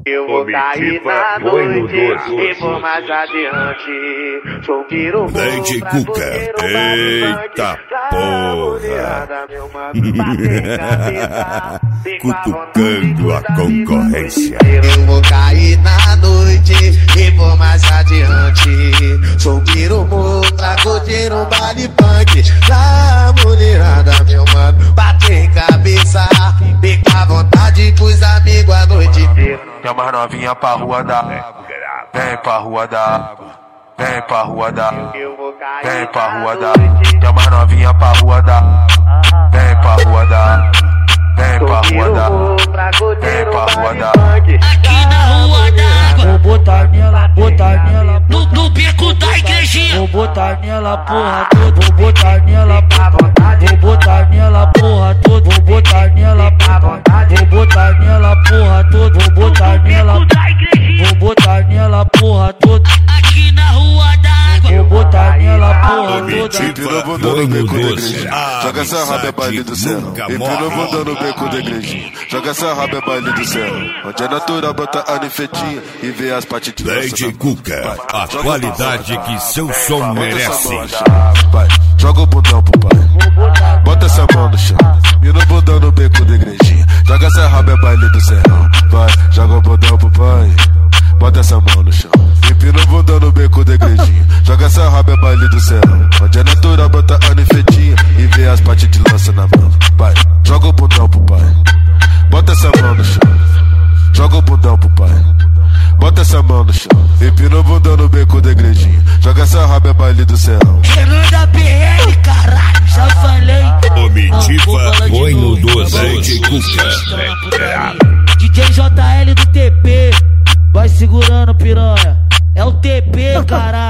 Eu vou cair na noite e vou mais adiante. Sou Kiro DJ Cuca, eita porra. Cutucando a concorrência. Eu vou cair na noite e vou mais adiante. Sou Kiro, trago dinheiro, baile punk. Na mulherada, meu mano, bate em cabeça. Fica à vontade com os amigos a noite inteira. Chama novinha pra rua da água, vem pra rua da água, vem pra rua da água, vem pra rua da água. Chama novinha pra rua da água, vem pra rua da água, vem pra rua da água, vem pra rua da água. Aqui na rua da água, vou botar nela, no beco da igrejinha. Vou botar nela porra toda, vou botar nela porra, vou botar nela porra toda, vou botar nela porra, vou botar nela porra toda, vou botar nela, vou botar nela porra toda. Aqui na rua da água, vou botar nela porra Comitiva, toda. boi no doce. Joga essa raba é baile do céu. Empina o bundão no beco da igrejinha. Joga essa raba é baile do céu. Onde é natural botar a ninfetinha e ver as partes de DJ Cuca, a qualidade que seu som merece. Vai, joga o bundão pro pai. Bota essa mão no chão. Mina o bundão no beco da igrejinha. Joga essa raba é baile do céu. Vai, joga o bundão pro pai. Bota essa mão no chão. Empina o bundão no beco da igrejinha. Joga essa raba é baile do céu. Onde é natural botar a ninfetinha e ver as partes de lança na mão. Vai, joga o bundão pro pai. Bota essa mão no chão. Joga o bundão pro pai. Bota essa mão no chão. Empina o bundão no beco da igrejinha. Joga essa raba é baile do céu. Renan da BR, caralho, já falei. Comitiva, boi no doce. DJ Cuca, DJ JL do TP, vai segurando piranha. É o TP, caralho.